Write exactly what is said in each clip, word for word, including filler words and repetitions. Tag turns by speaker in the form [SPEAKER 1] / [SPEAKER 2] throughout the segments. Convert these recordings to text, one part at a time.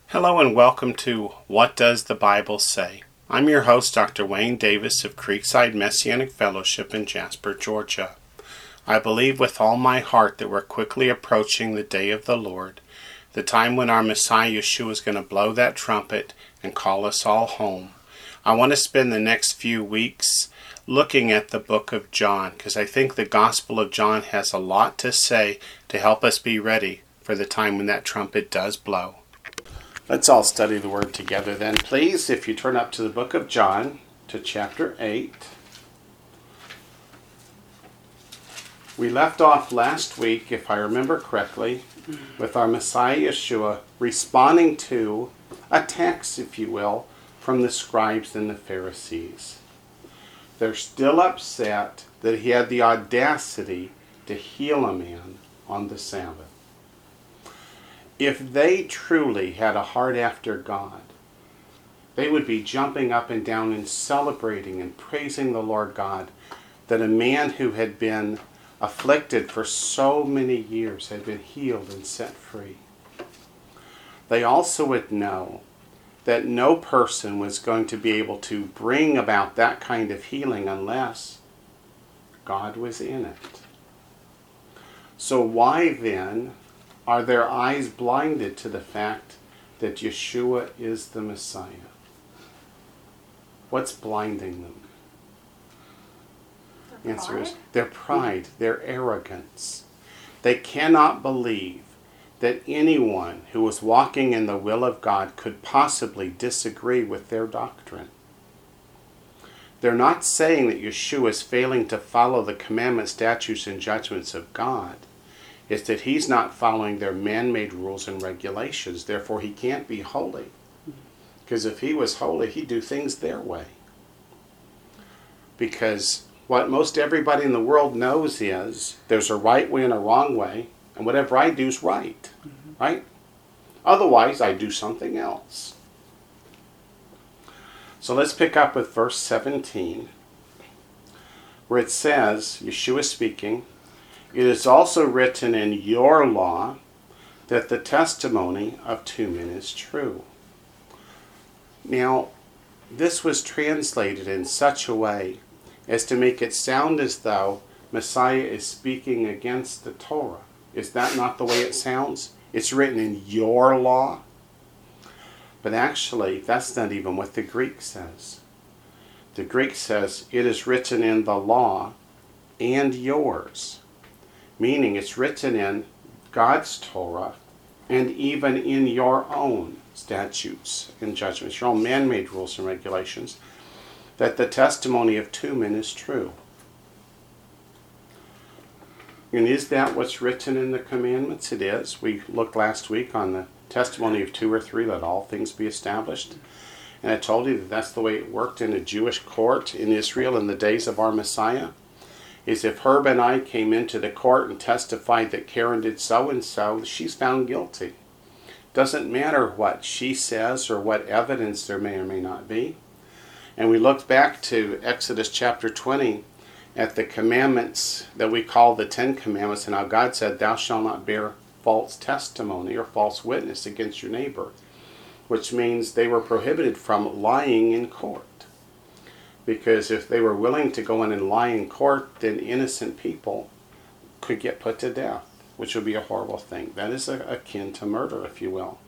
[SPEAKER 1] Hello and welcome to What Does the Bible Say? I'm your host, Doctor Wayne Davis of Creekside Messianic Fellowship in Jasper, Georgia. I believe with all my heart that we're quickly approaching the day of the Lord, the time when our Messiah Yeshua is going to blow that trumpet and call us all home. I want to spend the next few weeks looking at the book of John because I think the Gospel of John has a lot to say to help us be ready for the time when that trumpet does blow. Let's all study the Word together then, please. If you turn up to the book of John, to chapter eight. We left off last week, if I remember correctly, with our Messiah Yeshua responding to attacks, if you will, from the scribes and the Pharisees. They're still upset that he had the audacity to heal a man on the Sabbath. If they truly had a heart after God, they would be jumping up and down and celebrating and praising the Lord God that a man who had been afflicted for so many years had been healed and set free. They also would know that no person was going to be able to bring about that kind of healing unless God was in it. So why then are their eyes blinded to the fact that Yeshua is the Messiah? What's blinding them? The answer is their pride, their arrogance. They cannot believe that anyone who was walking in the will of God could possibly disagree with their doctrine. They're not saying that Yeshua is failing to follow the commandments, statutes, and judgments of God. It's that he's not following their man-made rules and regulations. Therefore, he can't be holy. Because if he was holy, he'd do things their way. Because what most everybody in the world knows is there's a right way and a wrong way, and whatever I do is right. Mm-hmm. Right? Otherwise, I do something else. So let's pick up with verse seventeen, where it says, Yeshua speaking, "It is also written in your law that the testimony of two men is true." Now, this was translated in such a way as to make it sound as though Messiah is speaking against the Torah. Is that not the way it sounds? It's written in your law. But actually, that's not even what the Greek says. The Greek says, it is written in the law and yours. Meaning it's written in God's Torah and even in your own statutes and judgments, your own man-made rules and regulations, that the testimony of two men is true. And is that what's written in the commandments? It is. We looked last week on the testimony of two or three, let all things be established. And I told you that that's the way it worked in a Jewish court in Israel in the days of our Messiah. Is if Herb and I came into the court and testified that Karen did so-and-so, she's found guilty. Doesn't matter what she says or what evidence there may or may not be. And we looked back to Exodus chapter twenty at the commandments that we call the Ten Commandments, and how God said, thou shalt not bear false testimony or false witness against your neighbor, which means they were prohibited from lying in court. Because if they were willing to go in and lie in court, then innocent people could get put to death, which would be a horrible thing. That is a, akin to murder, if you will.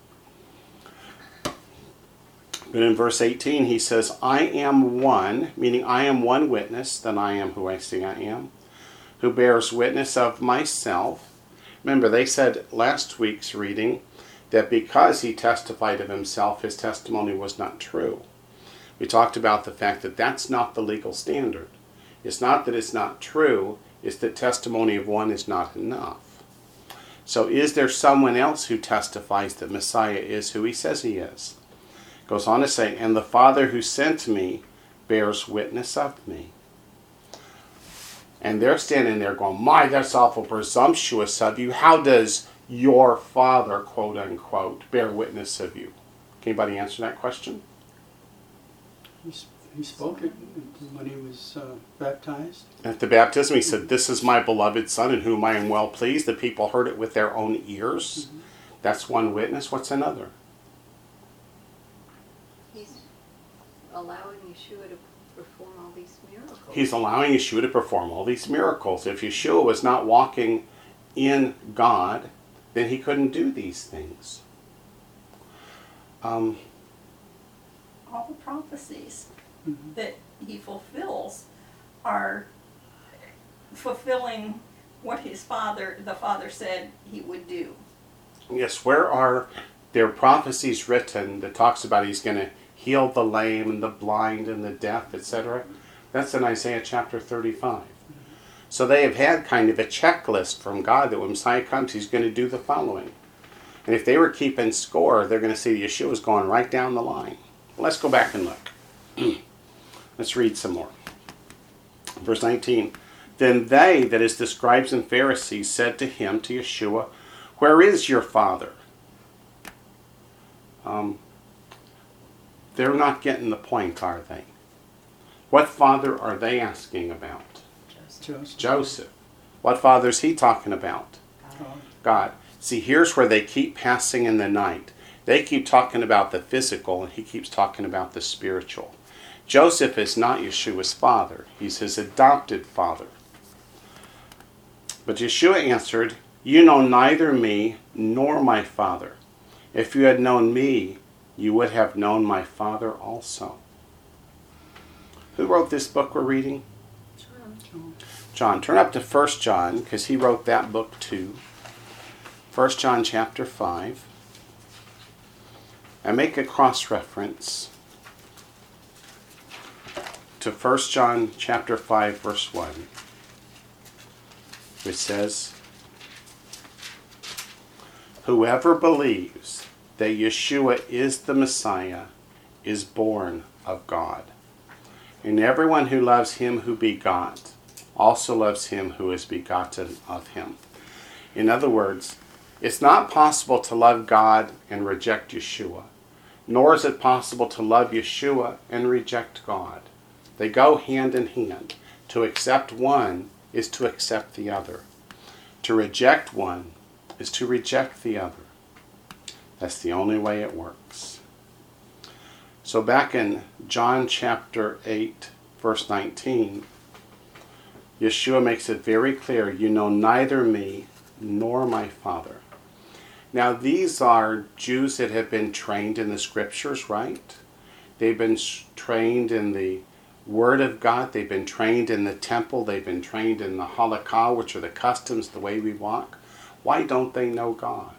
[SPEAKER 1] But in verse eighteen, he says, I am one, meaning I am one witness, then I am who I say I am, who bears witness of myself. Remember, they said last week's reading that because he testified of himself, his testimony was not true. We talked about the fact that that's not the legal standard. It's not that it's not true, it's that testimony of one is not enough. So is there someone else who testifies that Messiah is who he says he is? Goes on to say, and the Father who sent me bears witness of me. And they're standing there going, my, that's awful presumptuous of you. How does your Father, quote unquote, bear witness of you? Can anybody answer that question?
[SPEAKER 2] He, he spoke it when he was uh, baptized.
[SPEAKER 1] At the baptism, he said, this is my beloved Son in whom I am well pleased. The people heard it with their own ears. Mm-hmm. That's one witness. What's another?
[SPEAKER 3] He's allowing Yeshua to perform all these miracles.
[SPEAKER 1] He's allowing Yeshua to perform all these miracles. If Yeshua was not walking in God, then he couldn't do these things. Um,
[SPEAKER 4] All the prophecies
[SPEAKER 2] Mhm.
[SPEAKER 4] that he fulfills are fulfilling what his father, the father said he would do.
[SPEAKER 1] yes, where are there prophecies written that talks about he's going to heal the lame and the blind and the deaf, et cetera? That's in Isaiah chapter thirty-five. So they have had kind of a checklist from God that when Messiah comes, he's going to do the following. And if they were keeping score, they're going to see Yeshua's going right down the line. Well, let's go back and look. Let's read some more. Verse nineteen. Then they, that is the scribes and Pharisees, said to him, to Yeshua, where is your father? Um, they're not getting the point, are they? What father are they asking about?
[SPEAKER 2] Joseph.
[SPEAKER 1] Joseph. What father is he talking about?
[SPEAKER 2] God.
[SPEAKER 1] God. See, here's where they keep passing in the night. They keep talking about the physical, and he keeps talking about the spiritual. Joseph is not Yeshua's father. He's his adopted father. But Yeshua answered, you know neither me nor my Father. If you had known me, you would have known my Father also. Who wrote this book we're reading?
[SPEAKER 3] John.
[SPEAKER 1] John. Turn up to First John, because he wrote that book too. First John chapter five. And make a cross-reference to First John chapter five, verse one. Which says, whoever believes that Yeshua is the Messiah is born of God. And everyone who loves him who begot also loves him who is begotten of him. In other words, it's not possible to love God and reject Yeshua, nor is it possible to love Yeshua and reject God. They go hand in hand. To accept one is to accept the other. To reject one is to reject the other. That's the only way it works. So back in John chapter eight, verse nineteen, Yeshua makes it very clear, you know neither me nor my Father. Now these are Jews that have been trained in the scriptures, right? They've been trained in the Word of God. They've been trained in the temple. They've been trained in the halakha, which are the customs, the way we walk. Why don't they know God?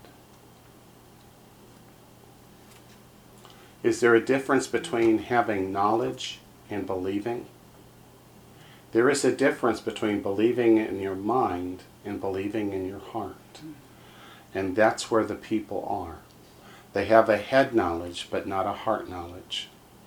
[SPEAKER 1] Is there a difference between having knowledge and believing? There is a difference between believing in your mind and believing in your heart. And that's where the people are. They have a head knowledge, but not a heart knowledge.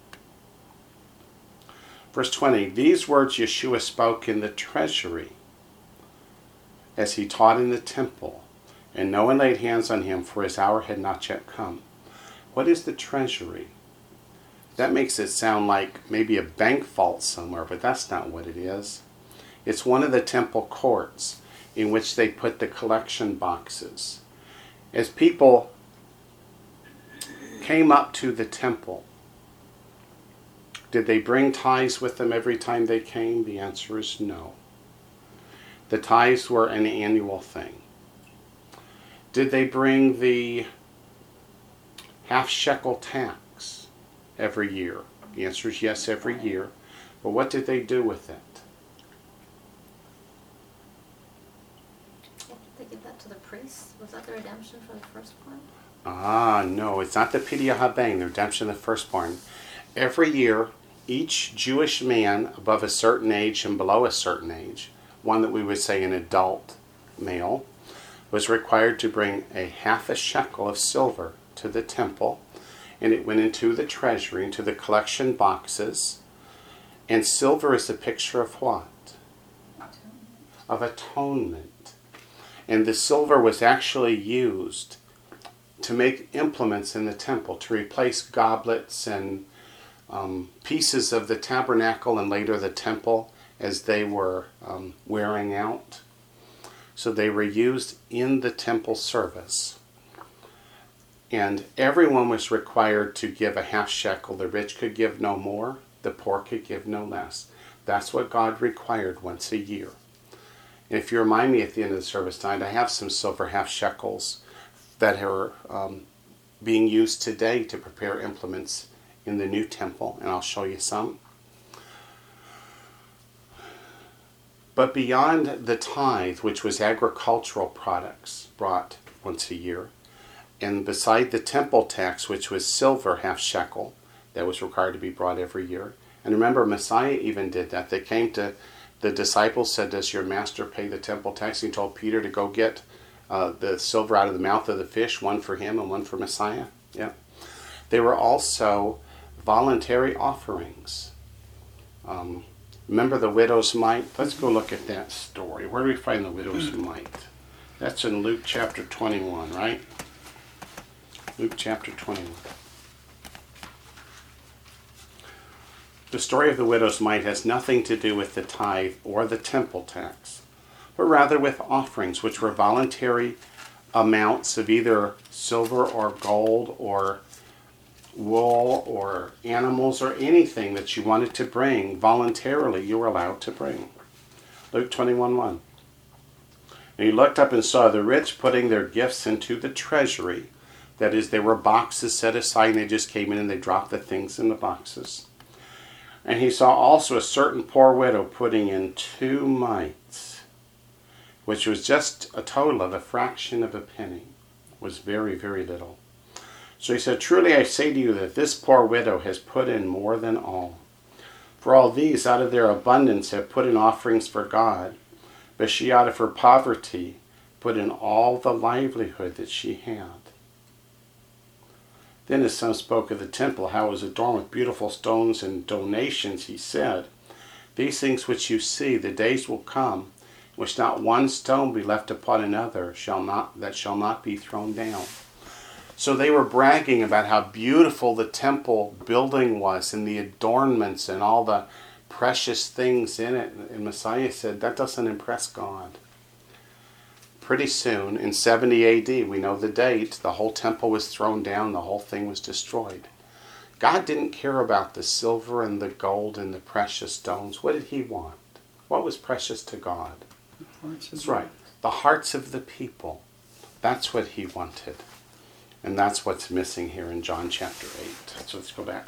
[SPEAKER 1] Verse twenty, these words Yeshua spoke in the treasury as he taught in the temple, and no one laid hands on him, for his hour had not yet come. What is the treasury? That makes it sound like maybe a bank vault somewhere, but that's not what it is. It's one of the temple courts in which they put the collection boxes. As people came up to the temple, did they bring tithes with them every time they came? The answer is no. The tithes were an annual thing. Did they bring the half shekel tax every year? The answer is yes, every year. But what did they do with it?
[SPEAKER 3] Did they give that to the priests? Was that the redemption for the firstborn?
[SPEAKER 1] Ah, no, it's not the Pidya Habang, the redemption of the firstborn. Every year, each Jewish man above a certain age and below a certain age, one that we would say an adult male, was required to bring a half a shekel of silver to the temple, and it went into the treasury, into the collection boxes. And silver is a picture of what? Of atonement. And the silver was actually used to make implements in the temple, to replace goblets and um, pieces of the tabernacle and later the temple as they were um, wearing out. So they were used in the temple service. And everyone was required to give a half shekel. The rich could give no more, the poor could give no less. That's what God required once a year. And if you remind me at the end of the service tonight, I have some silver half shekels that are um, being used today to prepare implements in the new temple, and I'll show you some. But beyond the tithe, which was agricultural products brought once a year, and beside the temple tax, which was silver half shekel, that was required to be brought every year. And remember, Messiah even did that. They came to, the disciples said, does your master pay the temple tax? He told Peter to go get uh, the silver out of the mouth of the fish, one for him and one for Messiah. Yeah. They were also voluntary offerings. Um, remember the widow's mite? Let's go look at that story. Where do we find the widow's mite? That's in Luke chapter twenty-one, right? Luke chapter twenty-one. The story of the widow's mite has nothing to do with the tithe or the temple tax, but rather with offerings, which were voluntary amounts of either silver or gold or wool or animals or anything that you wanted to bring voluntarily, you were allowed to bring. Luke twenty-one one. And he looked up and saw the rich putting their gifts into the treasury. That is, there were boxes set aside, and they just came in and they dropped the things in the boxes. And he saw also a certain poor widow putting in two mites, which was just a total of a fraction of a penny. It was very, very little. So he said, truly I say to you that this poor widow has put in more than all. For all these out of their abundance have put in offerings for God, but she out of her poverty put in all the livelihood that she had. Then as some spoke of the temple, how it was adorned with beautiful stones and donations, he said, these things which you see, the days will come, which not one stone be left upon another, shall not that shall not be thrown down. So they were bragging about how beautiful the temple building was, and the adornments and all the precious things in it. And Messiah said, that doesn't impress God. Pretty soon, in seventy A D, we know the date, the whole temple was thrown down, the whole thing was destroyed. God didn't care about the silver and the gold and the precious stones. What did he want? What was precious to God? That's right. The hearts of the people. That's what he wanted. And that's what's missing here in John chapter eight. So let's go back.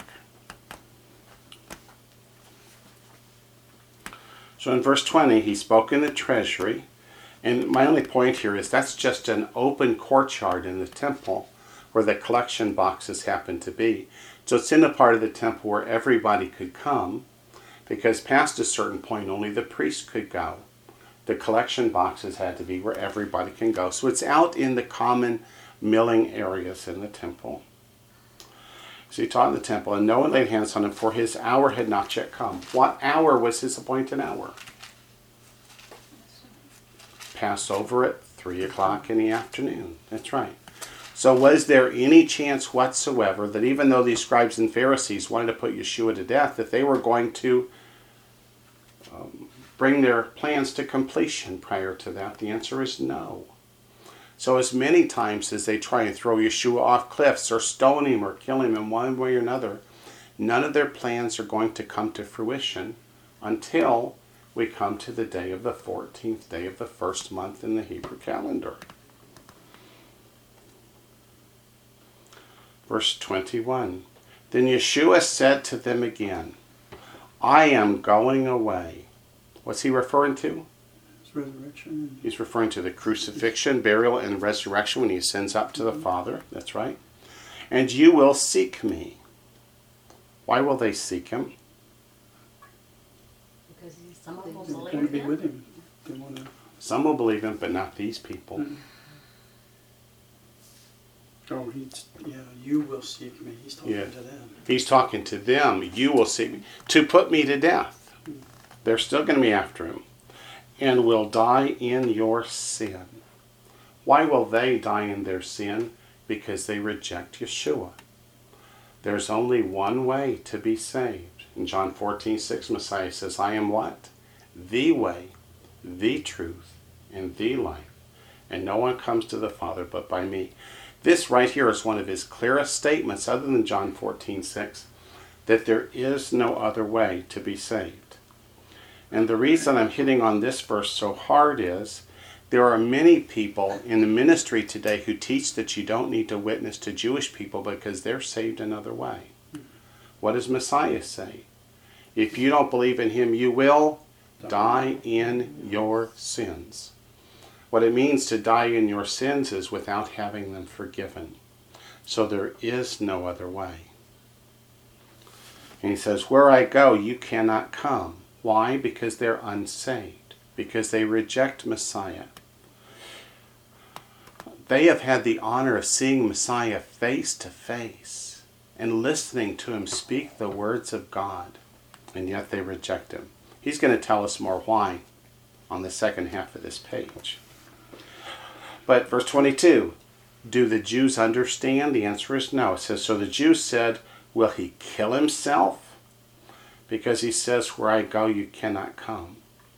[SPEAKER 1] So in verse twenty, he spoke in the treasury. And my only point here is that's just an open courtyard in the temple where the collection boxes happen to be. So it's in a part of the temple where everybody could come, because past a certain point only the priest could go. The collection boxes had to be where everybody can go. So it's out in the common milling areas in the temple. So he taught in the temple, and no one laid hands on him, for his hour had not yet come. What hour was his appointed hour? Passover at three o'clock in the afternoon. That's right. So was there any chance whatsoever that even though these scribes and Pharisees wanted to put Yeshua to death, that they were going to um, bring their plans to completion prior to that? The answer is no. So as many times as they try and throw Yeshua off cliffs or stone him or kill him in one way or another, none of their plans are going to come to fruition until we come to the day of the fourteenth day of the first month in the Hebrew calendar. Verse twenty-one. Then Yeshua said to them again, I am going away. What's he referring to?
[SPEAKER 2] His resurrection.
[SPEAKER 1] He's referring to the crucifixion, burial, and resurrection when he ascends up to the Father. That's right. And you will seek me. Why will they seek him?
[SPEAKER 3] Because he's
[SPEAKER 4] Some of
[SPEAKER 3] something.
[SPEAKER 4] them
[SPEAKER 2] They
[SPEAKER 4] believe
[SPEAKER 2] want to be
[SPEAKER 4] him.
[SPEAKER 2] with him. They want to.
[SPEAKER 1] Some will believe him, but not these people.
[SPEAKER 2] Mm. Oh, he's yeah. You will seek me. He's talking
[SPEAKER 1] Yeah.
[SPEAKER 2] to them.
[SPEAKER 1] He's talking to them. You will seek me to put me to death. They're still going to be after him. And will die in your sin. Why will they die in their sin? Because they reject Yeshua. There's only one way to be saved. In John fourteen six, Messiah says, I am what? The way, the truth, and the life. And no one comes to the Father but by me. This right here is one of his clearest statements, other than John fourteen six, that there is no other way to be saved. And the reason I'm hitting on this verse so hard is there are many people in the ministry today who teach that you don't need to witness to Jewish people because they're saved another way. What does Messiah say? If you don't believe in him, you will die in your sins. What it means to die in your sins is without having them forgiven. So there is no other way. And he says, where I go, you cannot come. Why? Because they're unsaved. Because they reject Messiah. They have had the honor of seeing Messiah face to face and listening to him speak the words of God. And yet they reject him. He's going to tell us more why on the second half of this page. But verse twenty-two, do the Jews understand? The answer is no. It says, so the Jews said, will he kill himself? Because he says, where I go, you cannot come.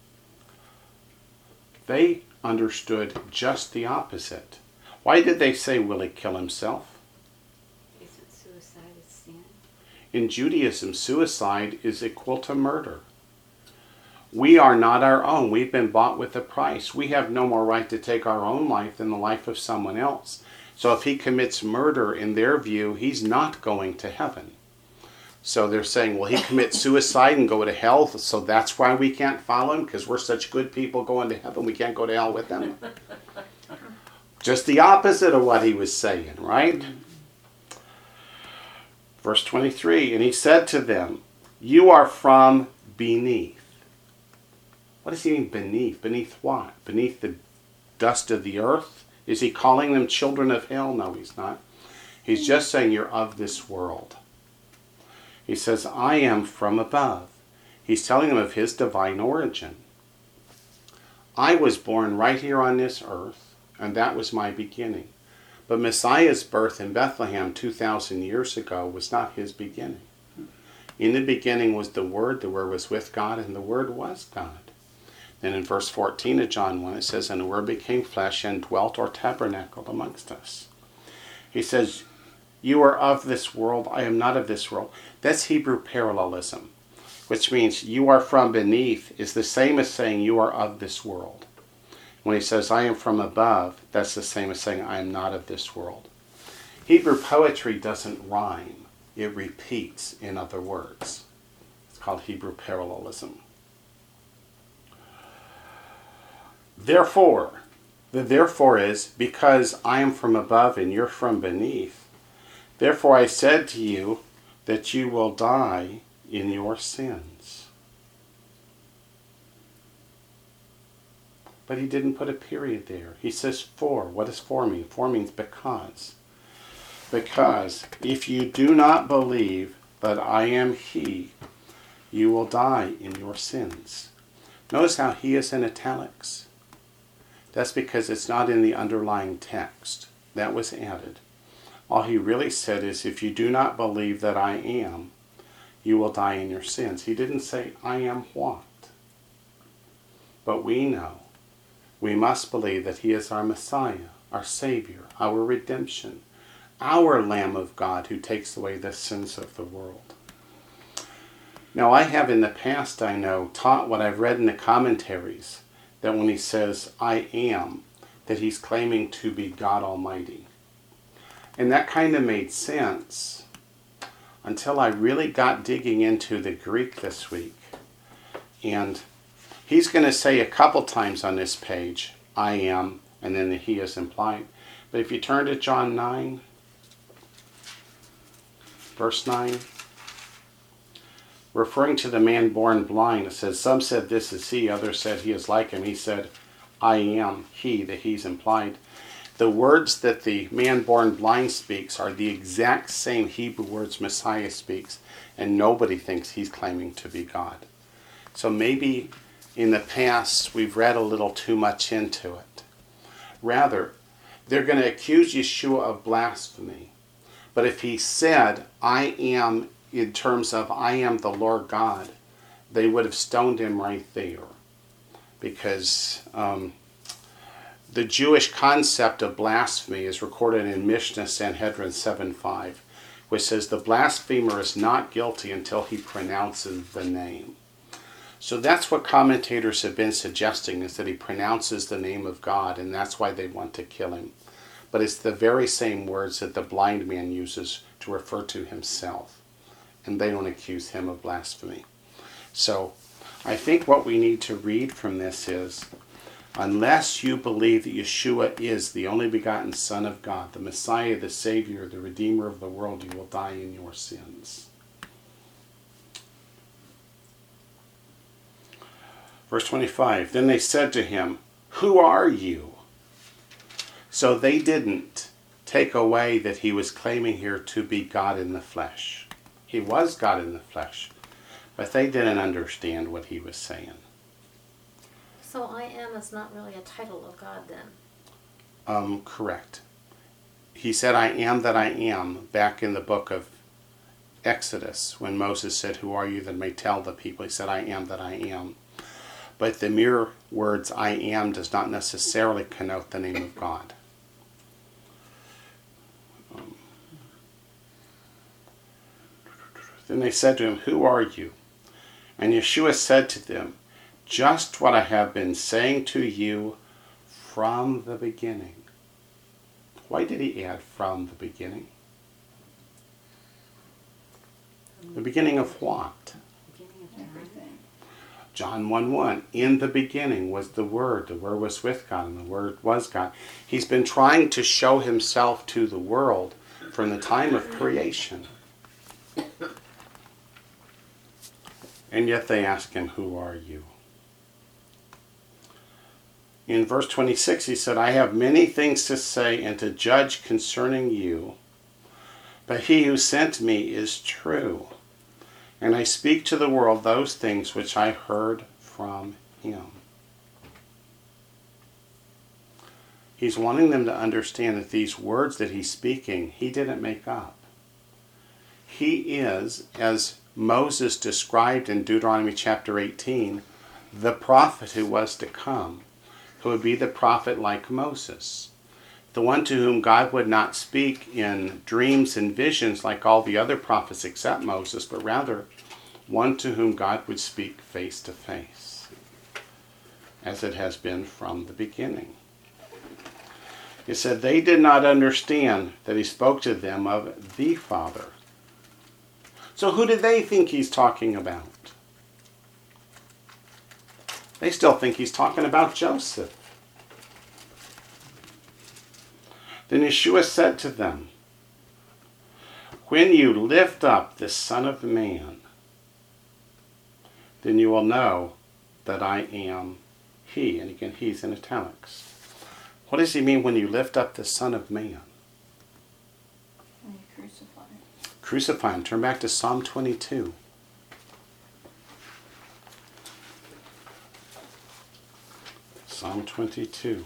[SPEAKER 1] They understood just the opposite. Why did they say, will he kill himself?
[SPEAKER 3] Isn't suicide a sin?
[SPEAKER 1] In Judaism, suicide is equal to murder. We are not our own. We've been bought with a price. We have no more right to take our own life than the life of someone else. So if he commits murder, in their view, he's not going to heaven. So they're saying, well, he commit suicide and go to hell, so that's why we can't follow him, because we're such good people going to heaven, we can't go to hell with them. Just the opposite of what he was saying, right? Verse twenty-three, and he said to them, you are from beneath. What does he mean beneath? Beneath what? Beneath the dust of the earth? Is he calling them children of hell? No, he's not. He's just saying you're of this world. He says, I am from above. He's telling them of his divine origin. I was born right here on this earth, and that was my beginning. But Messiah's birth in Bethlehem two thousand years ago was not his beginning. In the beginning was the Word, the Word was with God, and the Word was God. Then in verse fourteen of John one, it says, and the Word became flesh and dwelt or tabernacled amongst us. He says, you are of this world, I am not of this world. That's Hebrew parallelism, which means you are from beneath is the same as saying you are of this world. When he says, I am from above, that's the same as saying I am not of this world. Hebrew poetry doesn't rhyme. It repeats in other words. It's called Hebrew parallelism. Therefore, the therefore is, because I am from above and you're from beneath, therefore I said to you that you will die in your sins. But he didn't put a period there. He says for. What does for mean? For means because. Because if you do not believe that I am he, you will die in your sins. Notice how he is in italics. That's because it's not in the underlying text. That was added. All he really said is, if you do not believe that I am, you will die in your sins. He didn't say, I am what? But we know, we must believe that he is our Messiah, our Savior, our redemption, our Lamb of God who takes away the sins of the world. Now, I have in the past, I know, taught what I've read in the commentaries, that when he says, I am, that he's claiming to be God Almighty. And that kind of made sense until I really got digging into the Greek this week. And he's going to say a couple times on this page, I am, and then the he is implied. But if you turn to John nine, verse nine, referring to the man born blind, it says, some said this is he, others said he is like him. He said, I am he, the he's implied. The words that the man born blind speaks are the exact same Hebrew words Messiah speaks, and nobody thinks he's claiming to be God. So maybe in the past we've read a little too much into it. Rather, they're going to accuse Yeshua of blasphemy. But if he said, I am, in terms of I am the Lord God, they would have stoned him right there. Because um, the Jewish concept of blasphemy is recorded in Mishnah Sanhedrin seven five, which says the blasphemer is not guilty until he pronounces the name. So that's what commentators have been suggesting, is that he pronounces the name of God, and that's why they want to kill him. But it's the very same words that the blind man uses to refer to himself, and they don't accuse him of blasphemy. So I think what we need to read from this is, unless you believe that Yeshua is the only begotten Son of God, the Messiah, the Savior, the Redeemer of the world, you will die in your sins. Verse twenty-five, then they said to him, who are you? So they didn't take away that he was claiming here to be God in the flesh. He was God in the flesh, but they didn't understand what he was saying.
[SPEAKER 5] So I am is not really a title of God then?
[SPEAKER 1] Um, correct. He said, I am that I am, back in the book of Exodus, when Moses said, who are you that may tell the people? He said, I am that I am. But the mere words I am does not necessarily connote the name of God. Um, then they said to him, who are you? And Yeshua said to them, just what I have been saying to you from the beginning. Why did he add from the beginning? The beginning of what?
[SPEAKER 4] Everything.
[SPEAKER 1] John one one, in the beginning was the Word. The Word was with God, and the Word was God. He's been trying to show himself to the world from the time of creation. And yet they ask him, who are you? In verse twenty-six, he said, I have many things to say and to judge concerning you, but he who sent me is true, and I speak to the world those things which I heard from him. He's wanting them to understand that these words that he's speaking, he didn't make up. He is, as Moses described in Deuteronomy chapter eighteen, the prophet who was to come, who would be the prophet like Moses, the one to whom God would not speak in dreams and visions like all the other prophets except Moses, but rather one to whom God would speak face to face, as it has been from the beginning. It said they did not understand that he spoke to them of the Father. So who did they think he's talking about? They still think he's talking about Joseph. Then Yeshua said to them, when you lift up the Son of Man, then you will know that I am he. And again, he's in italics. What does he mean when you lift up the Son of Man?
[SPEAKER 4] And you crucify him.
[SPEAKER 1] Crucify him. Turn back to Psalm twenty-two. Psalm twenty-two.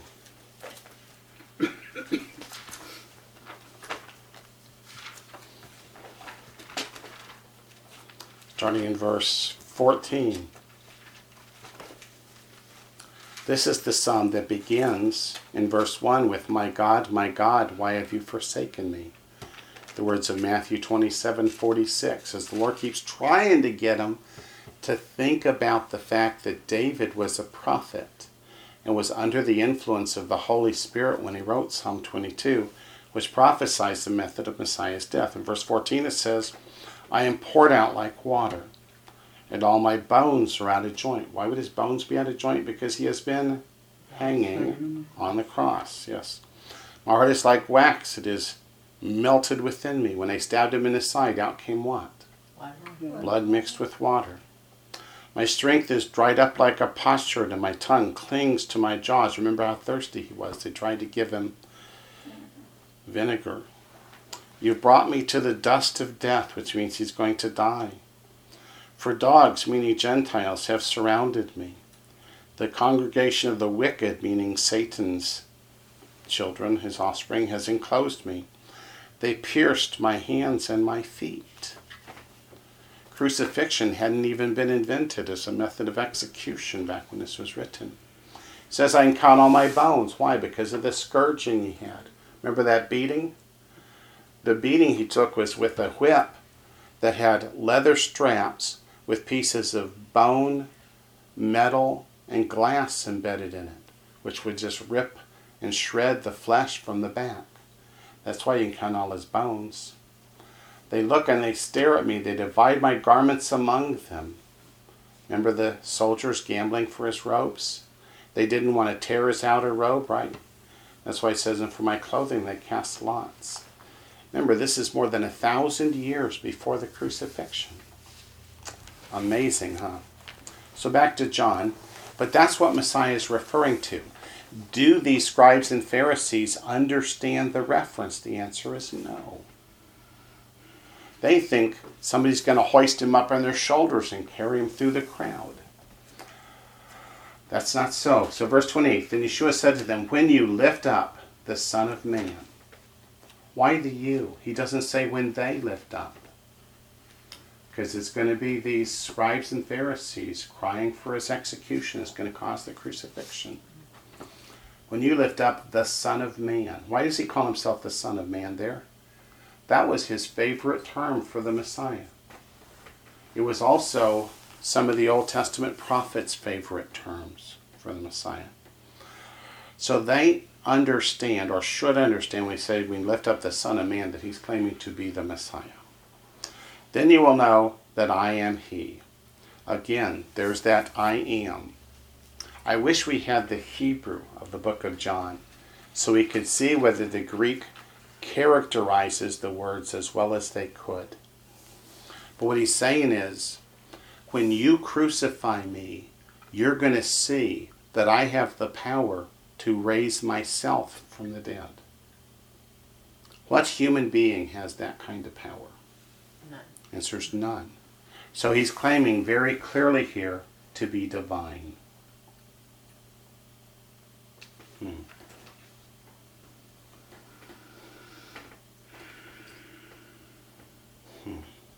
[SPEAKER 1] Starting in verse fourteen. This is the psalm that begins in verse one with, my God, my God, why have you forsaken me? The words of Matthew twenty-seven forty-six, as the Lord keeps trying to get him to think about the fact that David was a prophet and was under the influence of the Holy Spirit when he wrote Psalm twenty-two, which prophesies the method of Messiah's death. In verse fourteen it says, I am poured out like water, and all my bones are out of joint. Why would his bones be out of joint? Because he has been hanging on the cross. Yes. My heart is like wax. It is melted within me. When they stabbed him in the side, out came what?
[SPEAKER 2] Yeah.
[SPEAKER 1] Blood mixed with water. My strength is dried up like a potsherd, and my tongue clings to my jaws. Remember how thirsty he was. They tried to give him vinegar. You brought me to the dust of death, which means he's going to die. For dogs, meaning Gentiles, have surrounded me. The congregation of the wicked, meaning Satan's children, his offspring, has enclosed me. They pierced my hands and my feet. Crucifixion hadn't even been invented as a method of execution back when this was written. says I can count all my bones. Why? Because of the scourging he had. Remember that beating? The beating he took was with a whip that had leather straps with pieces of bone, metal, and glass embedded in it, which would just rip and shred the flesh from the back. That's why you can count all his bones. They look and they stare at me. They divide my garments among them. Remember the soldiers gambling for his robes? They didn't want to tear his outer robe, right? That's why it says, and for my clothing they cast lots. Remember, this is more than a thousand years before the crucifixion. Amazing, huh? So back to John. But that's what Messiah is referring to. Do these scribes and Pharisees understand the reference? The answer is no. They think somebody's going to hoist him up on their shoulders and carry him through the crowd. That's not so. So verse twenty-eight, then Yeshua said to them, when you lift up the Son of Man. Why the you? He doesn't say when they lift up. Because it's going to be these scribes and Pharisees crying for his execution. It's going to cause the crucifixion. When you lift up the Son of Man. Why does he call himself the Son of Man there? That was his favorite term for the Messiah. It was also some of the Old Testament prophets' favorite terms for the Messiah. So they understand, or should understand, when we say we lift up the Son of Man, that he's claiming to be the Messiah. Then you will know that I am he. Again, there's that I am. I wish we had the Hebrew of the book of John so we could see whether the Greek characterizes the words as well as they could. But what he's saying is, when you crucify me, you're going to see that I have the power to raise myself from the dead. What human being has that kind of power?
[SPEAKER 6] None.
[SPEAKER 1] Answer's none. So he's claiming very clearly here to be divine. Hmm. Hmm.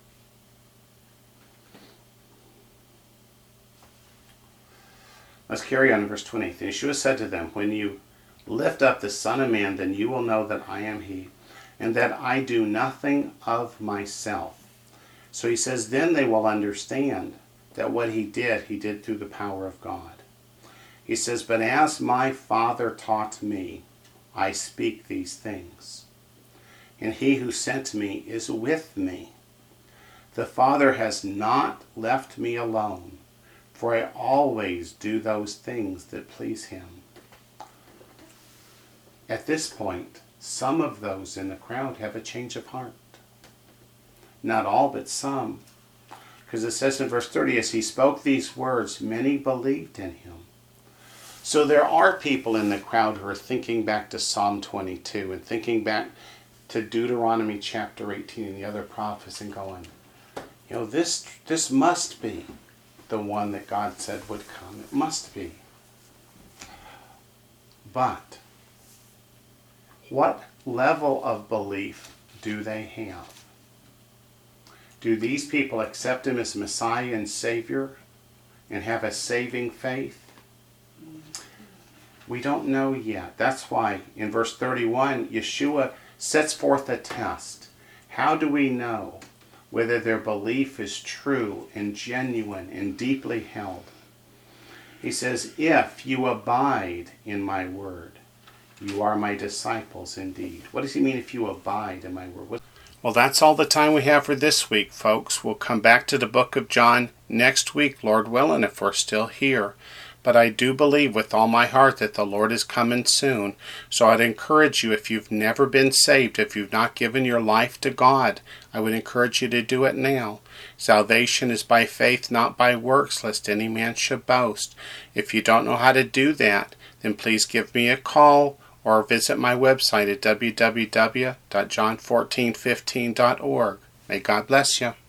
[SPEAKER 1] Let's carry on in verse twenty. And Yeshua said to them, when you lift up the Son of Man, then you will know that I am he, and that I do nothing of myself. So he says, then they will understand that what he did, he did through the power of God. He says, but as my Father taught me, I speak these things. And he who sent me is with me. The Father has not left me alone, for I always do those things that please him. At this point, some of those in the crowd have a change of heart. Not all, but some. Because it says in verse thirty, as he spoke these words, many believed in him. So there are people in the crowd who are thinking back to Psalm twenty-two and thinking back to Deuteronomy chapter eighteen and the other prophets and going, you know, this this must be the one that God said would come. It must be. But what level of belief do they have? Do these people accept him as Messiah and Savior and have a saving faith? We don't know yet. That's why in verse thirty-one, Yeshua sets forth a test. How do we know whether their belief is true and genuine and deeply held? He says, if you abide in my word, you are my disciples indeed. What does he mean if you abide in my word? Well, that's all the time we have for this week, folks. We'll come back to the book of John next week, Lord willing, if we're still here. But I do believe with all my heart that the Lord is coming soon. So I'd encourage you, if you've never been saved, if you've not given your life to God, I would encourage you to do it now. Salvation is by faith, not by works, lest any man should boast. If you don't know how to do that, then please give me a call or visit my website at w w w dot john fourteen fifteen dot org. May God bless you.